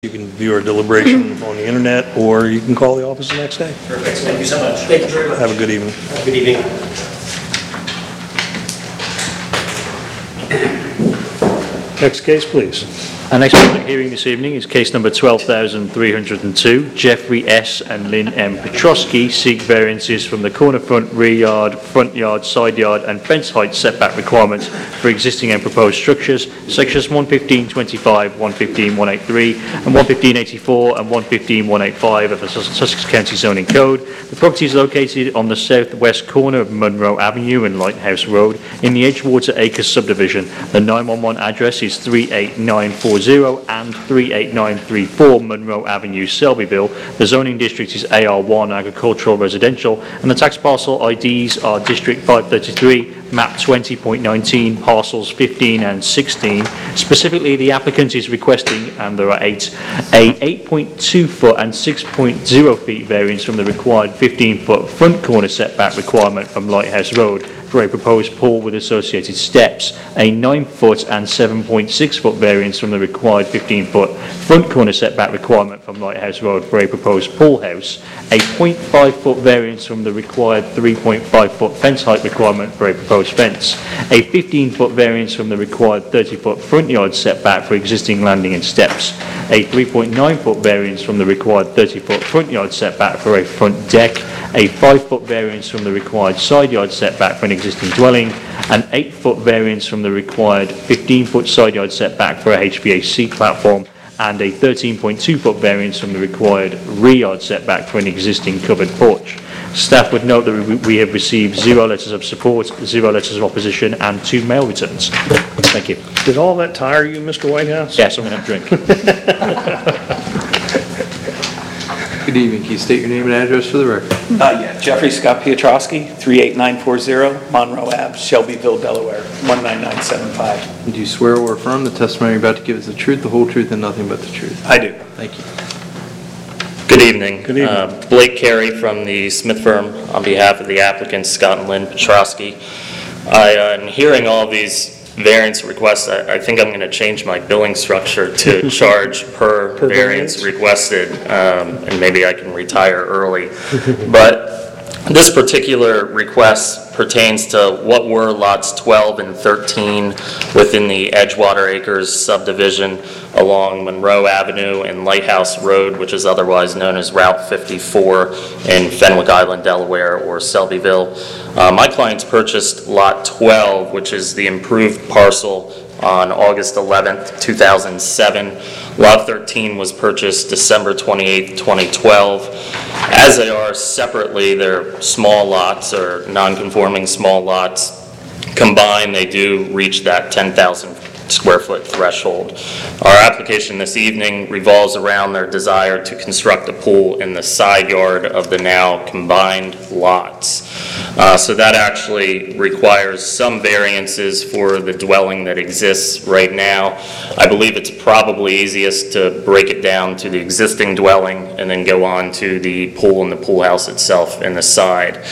You can view our deliberation on the internet, or you can call the office the next day. Perfect. Thank you so much. Thank you very much. Have a good evening. Good evening. Next case, please. Our next public hearing this evening is case number 12,302. Jeffrey S. and Lynn M. Petrosky seek variances from the corner front, rear yard, front yard, side yard and fence height setback requirements for existing and proposed structures, sections 115.25, 115.183 and 115.84 and 115.185 of the Sussex County Zoning Code. The property is located on the southwest corner of Munro Avenue and Lighthouse Road in the Edgewater Acres subdivision. The 911 address is 38940 and 38934 Munro Avenue, Selbyville. The zoning district is AR1 agricultural residential and the tax parcel IDs are District 533, map 20.19, parcels 15 and 16. Specifically, the applicant is requesting, and there are 8, a 8.2 foot and 6.0 feet variance from the required 15-foot front corner setback requirement from Lighthouse Road for a proposed pool with associated steps, a 9-foot and 7.6 foot variance from the required 15-foot front corner setback requirement from Lighthouse Road for a proposed pool house, a 0.5 foot variance from the required 3.5 foot fence height requirement for a proposed fence, a 15-foot variance from the required 30-foot front yard setback for existing landing and steps, a 3.9 foot variance from the required 30-foot front yard setback for a front deck, a 5-foot variance from the required side yard setback for an existing dwelling, an 8-foot variance from the required 15-foot side yard setback for a HVAC platform, and a 13.2-foot variance from the required rear yard setback for an existing covered porch. Staff would note that we have received 0 letters of support, 0 letters of opposition, and 2 mail returns. Thank you. Did all that tire you, Mr. Whitehouse? Yes, I'm going to have a drink. Good evening. Can you state your name and address for the record? Jeffrey Scott Piotrowski, 38940 Monroe Ave, Shelbyville, Delaware, 19975. Do you swear or affirm the testimony you're about to give is the truth, the whole truth, and nothing but the truth? I do. Thank you. Good evening. Good evening. Blake Carey from the Smith firm on behalf of the applicants Scott and Lynn Petrosky. In hearing all these variance requests, I think I'm going to change my billing structure to charge per variance requested, and maybe I can retire early. But this particular request pertains to what were lots 12 and 13 within the Edgewater Acres subdivision along Monroe Avenue and Lighthouse Road, which is otherwise known as Route 54 in Fenwick Island, Delaware, or Selbyville. My clients purchased lot 12, which is the improved parcel, on August 11th, 2007. Lot 13 was purchased December 28th, 2012. As they are separately, they're small lots or non-conforming small lots. Combined, they do reach that 10,000 square foot threshold. Our application this evening revolves around their desire to construct a pool in the side yard of the now combined lots. So that actually requires some variances for the dwelling that exists right now. I believe it's probably easiest to break it down to the existing dwelling and then go on to the pool and the pool house itself in the side.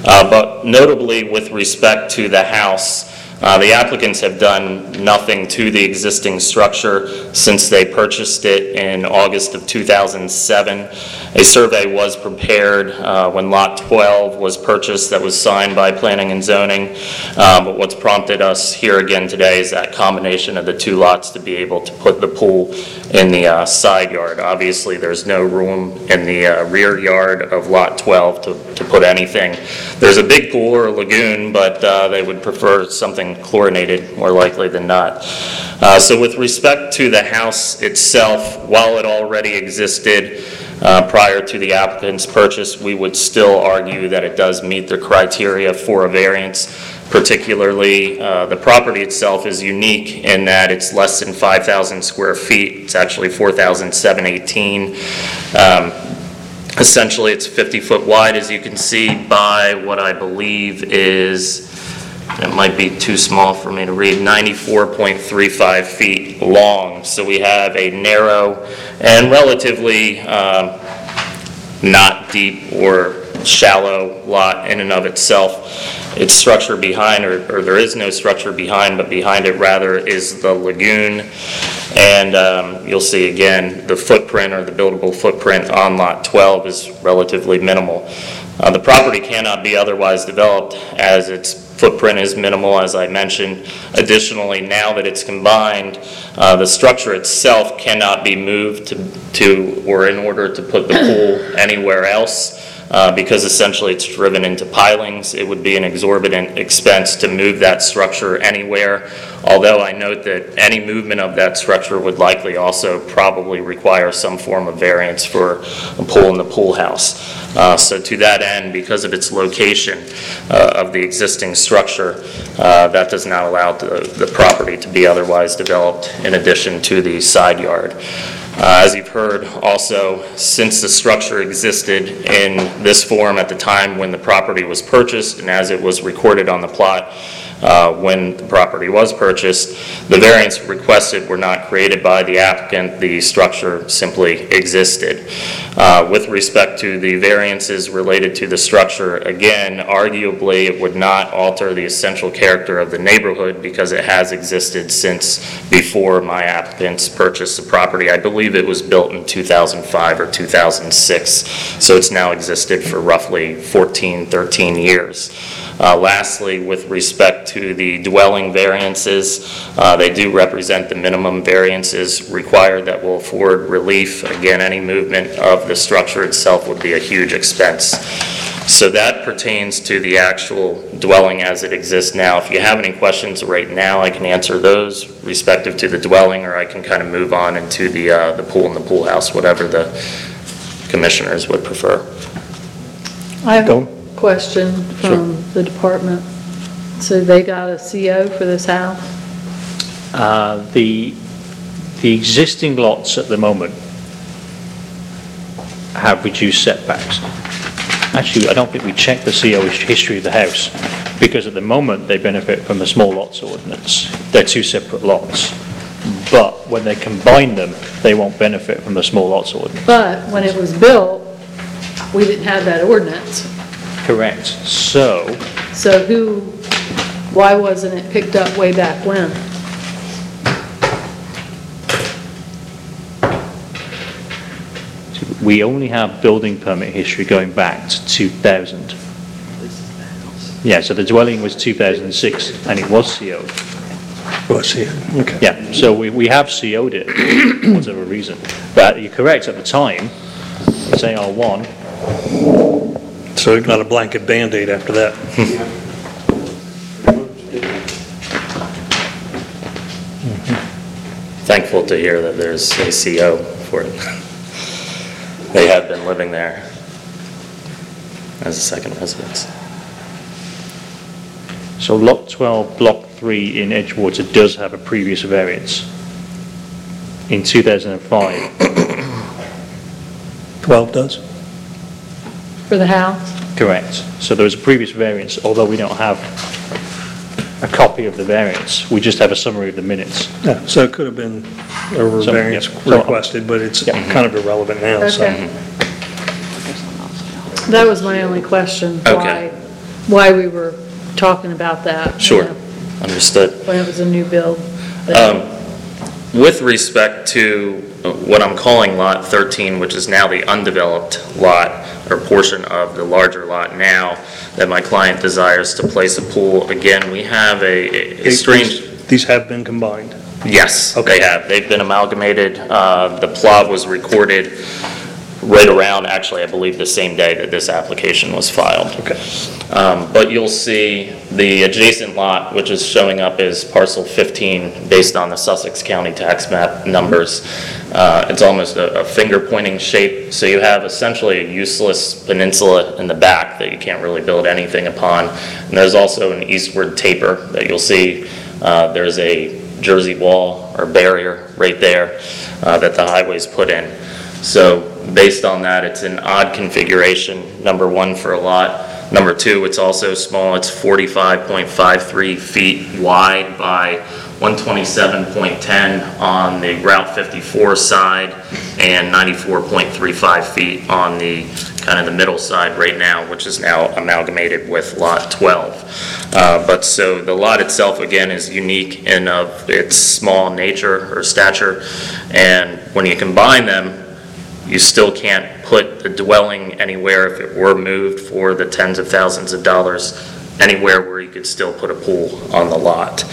But notably with respect to the house, the applicants have done nothing to the existing structure since they purchased it in August of 2007. A survey was prepared when Lot 12 was purchased that was signed by Planning and Zoning. But what's prompted us here again today is that combination of the 2 lots to be able to put the pool in the side yard. Obviously, there's no room in the rear yard of Lot 12 to put anything. There's a big pool or a lagoon, but they would prefer something chlorinated more likely than not. So with respect to the house itself, while it already existed prior to the applicant's purchase, we would still argue that it does meet the criteria for a variance. Particularly, the property itself is unique in that it's less than 5,000 square feet. It's actually 4,718. Essentially, it's 50 foot wide, as you can see, by what I believe is, it might be too small for me to read, 94.35 feet long. So we have a narrow and relatively not deep or shallow lot in and of itself. Its structure behind, or there is no structure behind, but behind it rather is the lagoon. And you'll see again, the footprint or the buildable footprint on lot 12 is relatively minimal. The property cannot be otherwise developed as its footprint is minimal, as I mentioned. Additionally, now that it's combined, the structure itself cannot be moved to or in order to put the pool anywhere else. Because essentially it's driven into pilings. It would be an exorbitant expense to move that structure anywhere, although I note that any movement of that structure would likely also probably require some form of variance for a pool in the pool house. So to that end, because of its location of the existing structure, that does not allow the property to be otherwise developed in addition to the side yard. As you've heard, also, since the structure existed in this form at the time when the property was purchased and as it was recorded on the plot when the property was purchased, the variants requested were not created by the applicant. The structure simply existed. With respect to the variances related to the structure, again, arguably it would not alter the essential character of the neighborhood because it has existed since before my applicants purchased the property. I believe it was built in 2005 or 2006, so it's now existed for roughly 14, 13 years. Lastly, with respect to the dwelling variances, they do represent the minimum variances required that will afford relief. Again, any movement of the structure itself would be a huge expense. So that pertains to the actual dwelling as it exists now. If you have any questions right now, I can answer those respective to the dwelling, or I can kind of move on into the pool and the pool house, whatever the commissioners would prefer. I have a question from the department. So they got a CO for this house? The existing lots at the moment have reduced setbacks. Actually, I don't think we checked the CO history of the house, because at the moment they benefit from the small lots ordinance. They're two separate lots. But when they combine them, they won't benefit from the small lots ordinance. But when it was built, we didn't have that ordinance. Correct. So Why wasn't it picked up way back when? we only have building permit history going back to 2000. Yeah, so the dwelling was 2006 and it was CO'd. Oh, I see it. Okay. Yeah, so we have CO'd it for whatever reason. But you're correct, at the time, it's AR1. So not a blanket Band-Aid after that. Thankful to hear that there's a CO for it. They have been living there as a second residence. So Lot 12, Block 3 in Edgewater does have a previous variance in 2005. 12 does? For the house? Correct. So there was a previous variance, although we don't have a copy of the variance. We just have a summary of the minutes. Yeah, so it could have been a variance requested, but it's kind of irrelevant now, so. Okay. That was my only question. Okay. Why we were talking about that. Sure. You know, Understood. when it was a new build. With respect to what I'm calling Lot 13, which is now the undeveloped lot or portion of the larger lot now that my client desires to place a pool, again, we have a strange... These have been combined? Yes, Okay. they have. They've been amalgamated. The plot was recorded right around, actually, I believe the same day that this application was filed. Okay. But you'll see the adjacent lot, which is showing up as parcel 15 based on the Sussex County tax map numbers. It's almost a finger pointing shape. So you have essentially a useless peninsula in the back that you can't really build anything upon. And there's also an eastward taper that you'll see. There's a Jersey wall or barrier right there that the highway's put in. So based on that, it's an odd configuration, number one, for a lot. Number two, it's also small. It's 45.53 feet wide by 127.10 on the Route 54 side and 94.35 feet on the kind of the middle side right now, which is now amalgamated with Lot 12. But so the lot itself, again, is unique in of its small nature or stature, and when you combine them, you still can't put the dwelling anywhere, if it were moved for the tens of thousands of dollars, anywhere where you could still put a pool on the lot.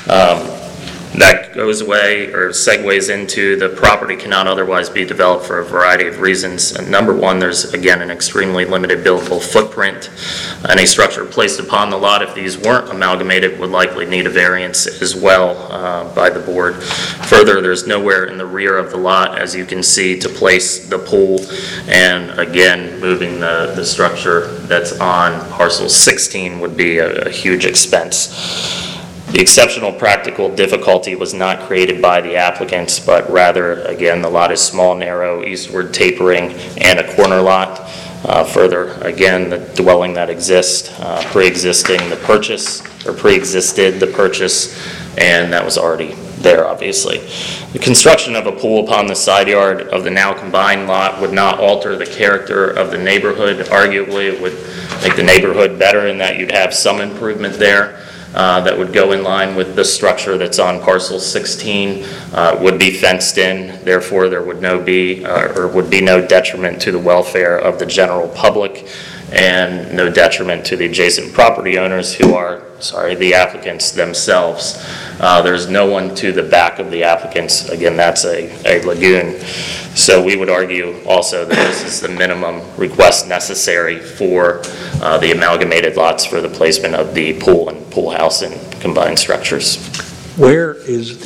That goes away or segues into the property cannot otherwise be developed for a variety of reasons. And number one, there's again an extremely limited buildable footprint. Any structure placed upon the lot, if these weren't amalgamated, would likely need a variance as well by the board. Further, there's nowhere in the rear of the lot, as you can see, to place the pool. And again, moving the structure that's on parcel 16 would be a huge expense. The exceptional practical difficulty was not created by the applicants, but rather, again, the lot is small, narrow, eastward tapering, and a corner lot. Further, again, the dwelling that exists, pre-existing the purchase, or pre-existed the purchase, and that was already there, obviously. The construction of a pool upon the side yard of the now combined lot would not alter the character of the neighborhood. Arguably, it would make the neighborhood better in that you'd have some improvement there. That would go in line with the structure that's on parcel 16, would be fenced in, therefore there would be no detriment to the welfare of the general public and no detriment to the adjacent property owners who are, the applicants themselves. There's no one to the back of the applicants. Again, that's a lagoon. So we would argue also that this is the minimum request necessary for the amalgamated lots for the placement of the pool and pool house and combined structures. Where is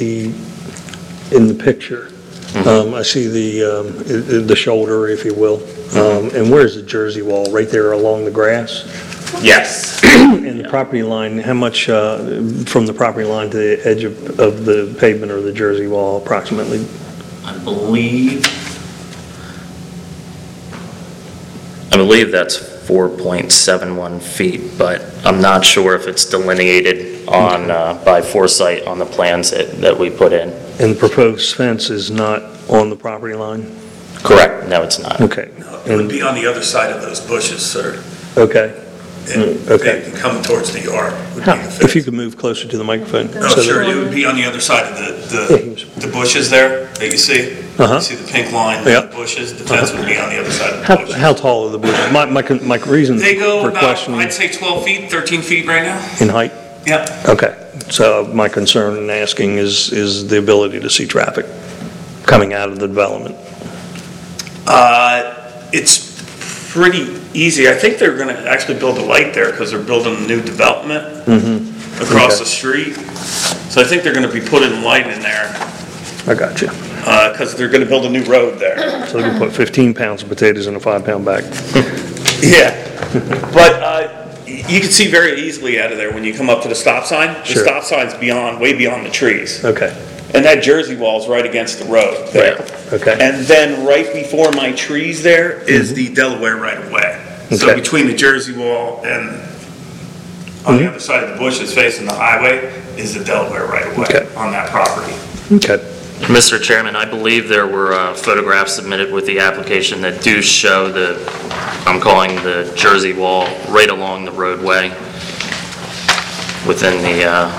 in the picture, I see the shoulder, if you will, and where's the Jersey wall? Right there along the grass? Yes. And the property line, how much from the property line to the edge of the pavement or the Jersey wall approximately? I believe that's 4.71 feet, but I'm not sure if it's delineated on by foresight on the plans that we put in. And the proposed fence is not on the property line? Correct. No, it's not. Okay. It would be on the other side of those bushes, sir. Okay. Okay. And coming towards the yard would be the fence. If you could move closer to the microphone. Oh, sure, it would be on the other side of the bushes there that you see. You see the pink line, Yeah. the bushes, the fence would be on the other side of the bushes. How tall are the bushes? My reason They go for about, questioning I'd say 12 feet, 13 feet right now. in height? Yeah. Okay. So my concern in asking is the ability to see traffic coming out of the development. It's pretty easy. I think they're going to actually build a light there because they're building a new development across the street. So I think they're going to be putting light in there I got you. because they're going to build a new road there. So they can put 15 pounds of potatoes in a 5-pound bag. Yeah. But you can see very easily out of there when you come up to the stop sign. The Sure. stop sign's way beyond the trees. Okay. And that Jersey wall's right against the road there. Okay. And then right before my trees there is the Delaware right-of-way. So Okay. between the Jersey wall and on the other side of the bushes facing the highway is the Delaware right-of-way Okay. on that property. Okay. Mr. Chairman, I believe there were photographs submitted with the application that do show I'm calling the Jersey wall right along the roadway within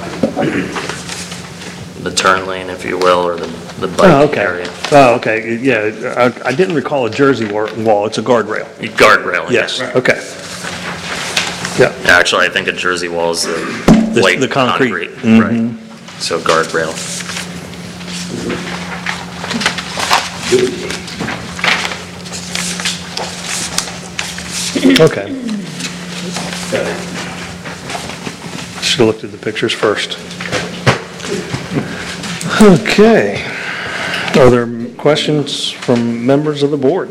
the turn lane, if you will, or the bike area. Oh, okay. Yeah, I didn't recall a Jersey wall. It's a guardrail. Guardrail, Yes. yes. Okay. Yeah. Actually, I think a Jersey wall is the white the concrete. Right. So guardrail. Okay. Should have looked at the pictures first. Okay. Are there questions from members of the board?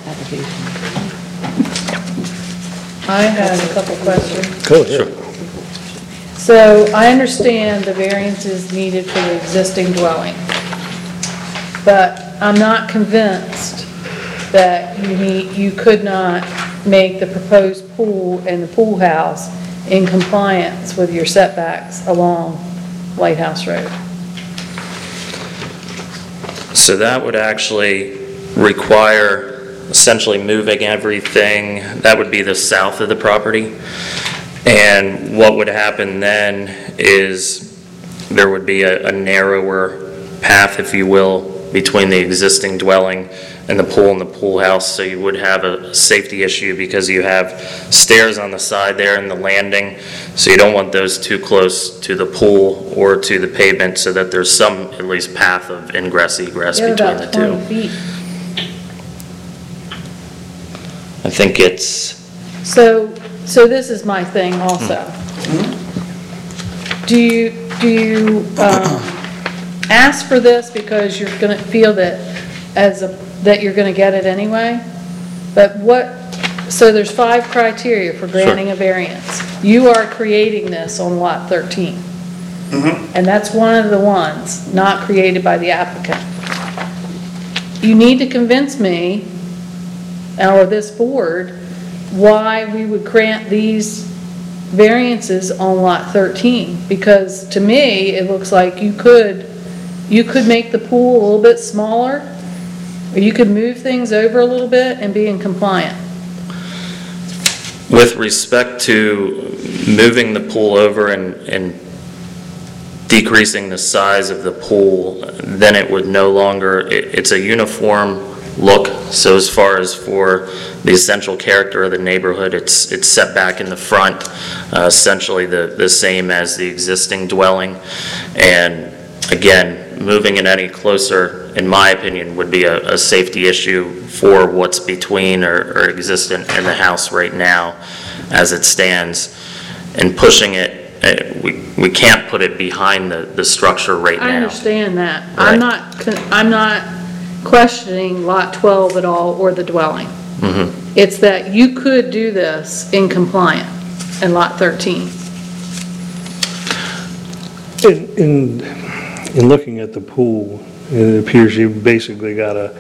I have a couple questions. Go ahead. So I understand the variance is needed for the existing dwelling, but I'm not convinced that you could not make the proposed pool and the pool house in compliance with your setbacks along Lighthouse Road. So that would actually require essentially moving everything, that would be the south of the property. And what would happen then is there would be a narrower path, if you will, between the existing dwelling and the pool house, so you would have a safety issue because you have stairs on the side there and the landing, so you don't want those too close to the pool or to the pavement, so that there's some, at least, path of ingress, egress You have between the about two. 20 feet. I think it's, So this is my thing also. Do you ask for this because you're gonna feel that that you're gonna get it anyway? But so there's 5 criteria for granting a variance. You are creating this on lot 13. And that's one of the ones not created by the applicant. You need to convince me, or this board, why we would grant these variances on lot 13. Because to me, it looks like you could make the pool a little bit smaller, or you could move things over a little bit and be in compliant. with respect to moving the pool over and decreasing the size of the pool, then it would no longer, it's a uniform look. So as far as for the essential character of the neighborhood, it's set back in the front, essentially the same as the existing dwelling. And again, moving it any closer, in my opinion, would be a safety issue for what's between or existent in the house right now as it stands. And pushing it, we can't put it behind the structure right now. I understand that. Right. I'm not questioning lot 12 at all or the dwelling. It's that you could do this in compliant in lot 13. In looking at the pool, it appears you've basically got a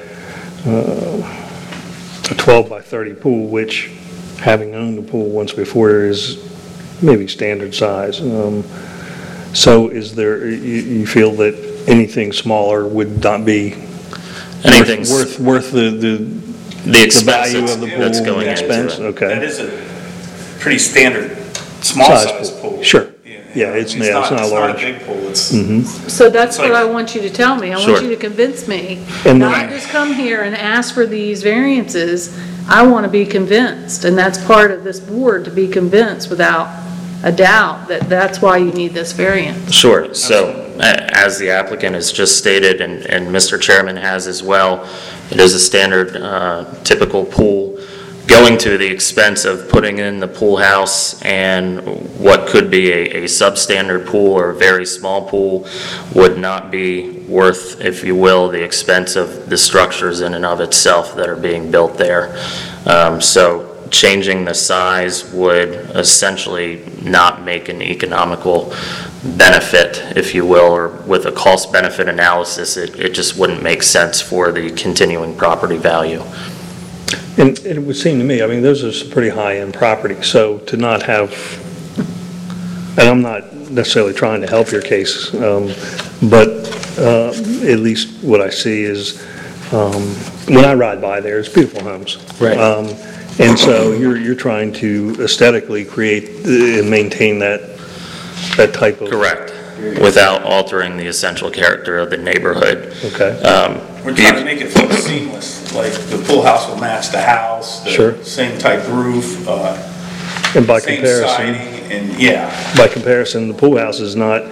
12 by 30 pool, which, having owned the pool once before, is maybe standard size. So is there, you feel that anything smaller would not be Anything's worth the expense value of the pool? that's going into expense? it. Okay. That is a pretty standard, small size pool. Sure. Yeah, it's not It's not large. a big pool, it's, So that's It's what like- I want you to tell me. I Sure. want you to convince me. And Not then- just come here and ask for these variances. I want to be convinced, and that's part of this board, to be convinced without a doubt that that's why you need this variance. Sure. So, as the applicant has just stated, and Mr. Chairman has as well, it is a standard, typical pool. Going to the expense of putting in the pool house and what could be a substandard pool or a very small pool would not be worth, if you will, the expense of the structures in and of itself that are being built there. So changing the size would essentially not make an economical benefit, if you will, or with a cost-benefit analysis, it just wouldn't make sense for the continuing property value. And it would seem to me, I mean, those are some pretty high-end property, so to not have, and I'm not necessarily trying to help your case, but at least what I see is, when I ride by there, it's beautiful homes. Right. And so you're trying to aesthetically create and maintain that type of. Correct, without altering the essential character of the neighborhood. Okay. we're trying to make it look seamless, like the pool house will match the house, Sure. the same type roof, And by same comparison, siding, and yeah. the pool house is not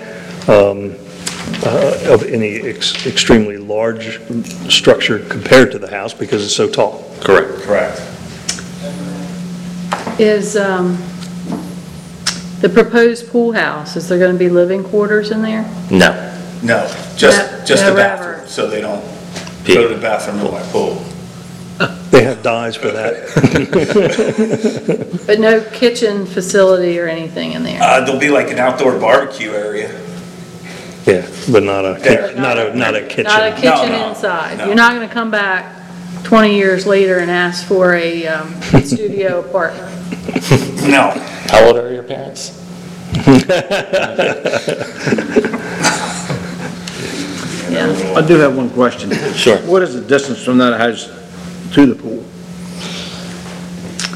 of any extremely large structure compared to the house because it's so tall. Correct. Correct. Is the proposed pool house, is there going to be living quarters in there? No. No, just the Never, bathroom, ever. so they don't go to the bathroom in my pool. They have dyes for that. But no kitchen facility or anything in there? There'll be like an outdoor barbecue area. Yeah, but not a There. not a kitchen. Not a kitchen No, inside? no. You're not going to come back 20 years later and ask for a studio apartment? No, How old are your parents? Yeah. I do have one question. Sure. What is the distance from that house to the pool?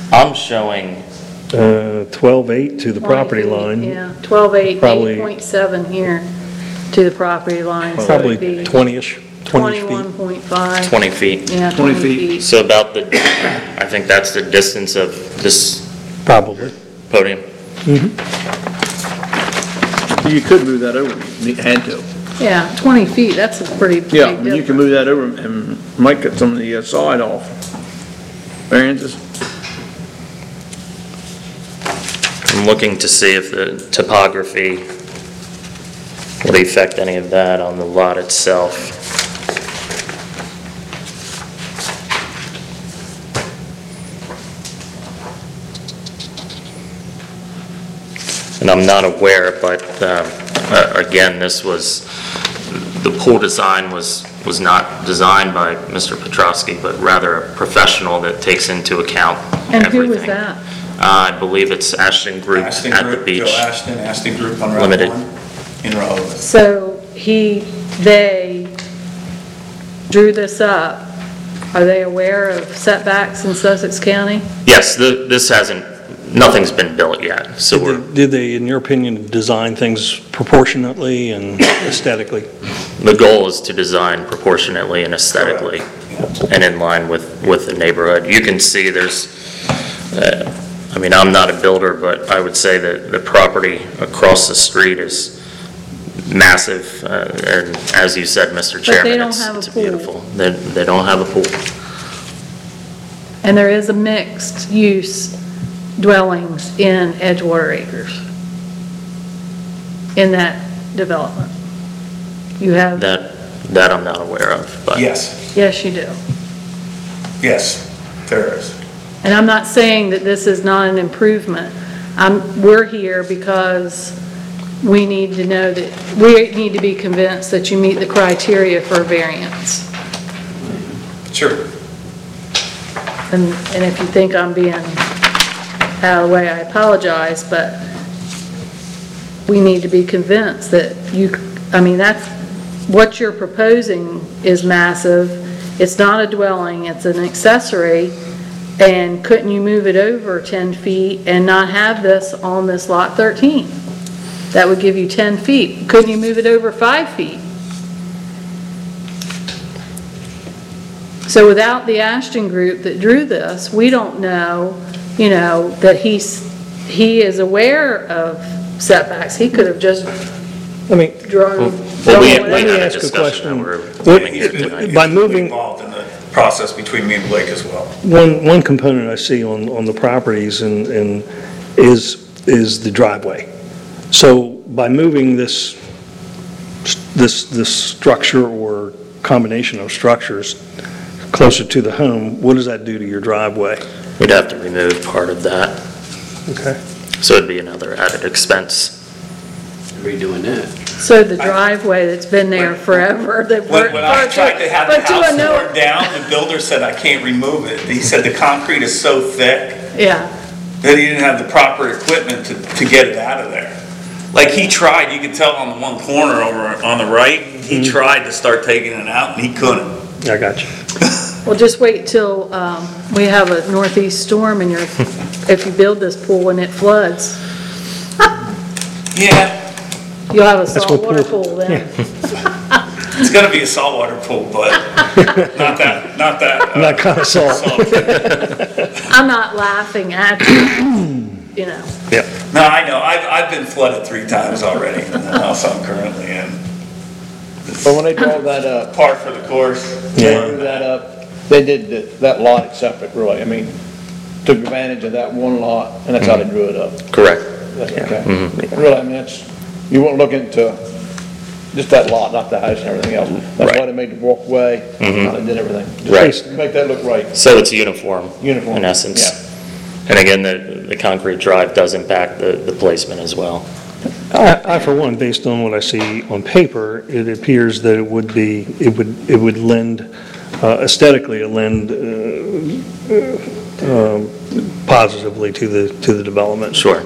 I'm showing, 12.8 to the 20 property feet, line. Yeah, 12.8, Probably- 8.7 here to the property line, so Probably it'd be 20-ish, 20 feet. 21.5. 20 feet. Yeah, 20 20 feet. feet. So about the, I think that's the distance of this Probably. podium. You could move that over, if you had to. Yeah, 20 feet, that's a pretty big Yeah, I mean, you can difference. move that over and might cut some of the side off. Variances. I'm looking to see if the topography would affect any of that on the lot itself. And I'm not aware, but again, this was, the pool design was not designed by Mr. Petrosky, but rather a professional that takes into account And who was everything. that? I believe it's Ashton Group Ashton at the Group, beach. Joe Ashton, Ashton Group on Route Limited. 1 in Rehoboth. So they drew this up. Are they aware of setbacks in Sussex County? Yes, this hasn't, nothing's been built yet, so we're, Did they, in your opinion, design things proportionately and aesthetically? the goal is to design proportionately and aesthetically and in line with the neighborhood. You can see there's, I mean, I'm not a builder, but I would say that the property across the street is massive, and as you said, Mr. Chairman, don't have a it's pool. beautiful. They don't have a pool. And there is a mixed use dwellings in Edgewater Acres in that development. You have, That I'm not aware of, but. Yes, yes, you do. yes, there is. And I'm not saying that this is not an improvement. We're here because we need to know that, we need to be convinced that you meet the criteria for a variance. Sure. And if you think I'm being out of the way, I apologize, but we need to be convinced that I mean, that's, what you're proposing is massive. It's not a dwelling, it's an accessory, and couldn't you move it over 10 feet and not have this on this lot 13? That would give you 10 feet. Couldn't you move it over 5 feet? So without the Ashton Group that drew this, we don't know, you know, that he is aware of setbacks. He could have just I mean, drawn Well, we whatever. had a ask a discussion that question. we're having here tonight. by moving, Involved in the process between me and Blake as well. one component I see on the properties and is the driveway. So by moving this structure or combination of structures closer to the home, what does that do to your driveway? We'd have to remove part of that, Okay. so it'd be another added expense. Redoing that. So the driveway that's been there forever, that When I tried to have the but to house a no- torn down, the builder said I can't remove it. He said the concrete is so thick Yeah, that he didn't have the proper equipment to get it out of there. Like he tried, you could tell on the one corner over on the right, he tried to start taking it out and he couldn't. I got you. well, just wait till we have a northeast storm and if you build this pool and it floods, Yeah, you'll have a what saltwater pool- pool then. it's gonna be a saltwater pool, but not that. That kind of salt. I'm not laughing at you, you know. Yeah. No, I know, I've been flooded 3 times already in the house I'm currently in. But when they draw that up, Par for the course. they drew that up, they did that lot separate, really. I mean, took advantage of that one lot, and that's how they drew it up. Correct. That's okay. Really, I mean, you won't look into just that lot, not the house and everything else. That's why Right. they made the walkway, how they did everything. Right. Just to make that look right. So it's uniform. Uniform, In essence. yeah. And again, the concrete drive does impact the placement as well. I, for one, based on what I see on paper, it appears that it would lend, aesthetically, it lend positively to the development. Sure.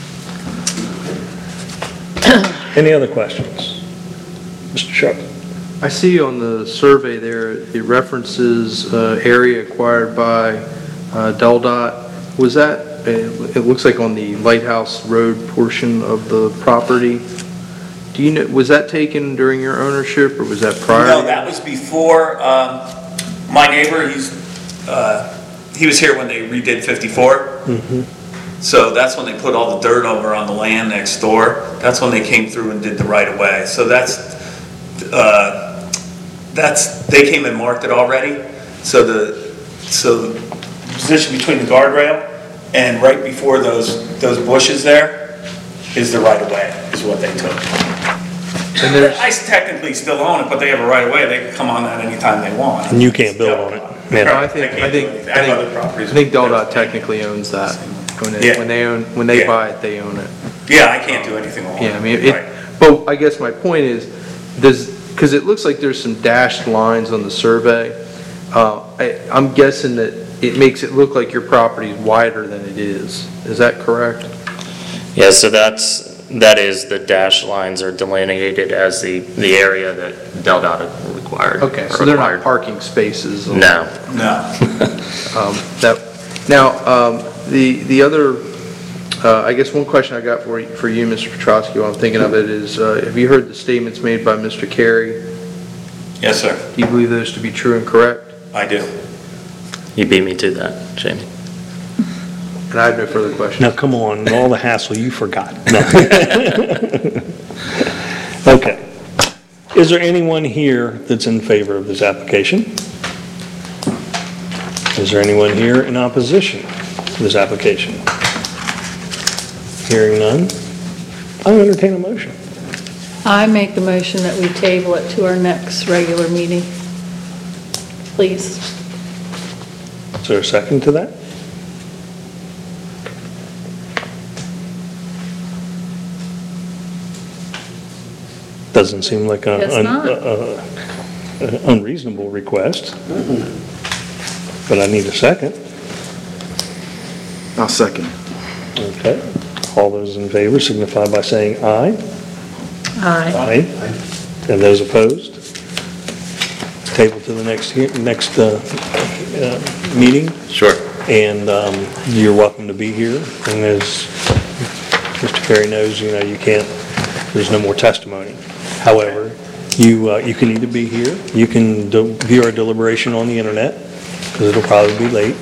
Any other questions? Mr. Sharp? I see on the survey there, it references area acquired by Del Dot. Was that, it looks like on the Lighthouse Road portion of the property. Do you know, was that taken during your ownership or was that prior? No, that was before, my neighbor, he was here when they redid 54. So that's when they put all the dirt over on the land next door. That's when they came through and did the right of way. So that's, they came and marked it already. So the position between the guardrail and right before those bushes there is the right of way, is what they took. And there's, I technically still own it, but they have a right of way. They can come on that anytime they want. And you can't build on it. Yeah. I think Del Dot technically owns that. Yeah. When they buy it, they own it. Yeah, I can't do anything on it. Yeah, I mean, Right. but I guess my point is, because it looks like there's some dashed lines on the survey, I'm guessing that it makes it look like your property is wider than it is. Is that correct? Yeah, so that is, the dashed lines are delineated as the area that Del Dot required. Okay, so they're not parking spaces? No. No. The other, I guess one question I got for you, Mr. Petrosky, while I'm thinking of it is, have you heard the statements made by Mr. Carey? Yes, sir. Do you believe those to be true and correct? I do. You beat me to that, Jamie. And I have no further questions. Now, come on, all the hassle you forgot. No. Okay. Is there anyone here that's in favor of this application? Is there anyone here in opposition to this application? Hearing none, I'll entertain a motion. I make the motion that we table it to our next regular meeting. Please. Is there a second to that? Doesn't seem like Guess not. an unreasonable request. But I need a second. I'll second. Okay. All those in favor signify by saying aye. Aye. Aye. And those opposed? Table to the next meeting. Sure. And you're welcome to be here. And as Mr. Carey knows, you can't, there's no more testimony. However, you can either be here, you can view our deliberation on the internet, because it'll probably be late,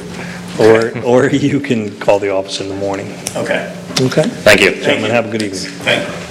or you can call the office in the morning. Okay. Okay? Thank you. Gentlemen, have a good evening. Thank you.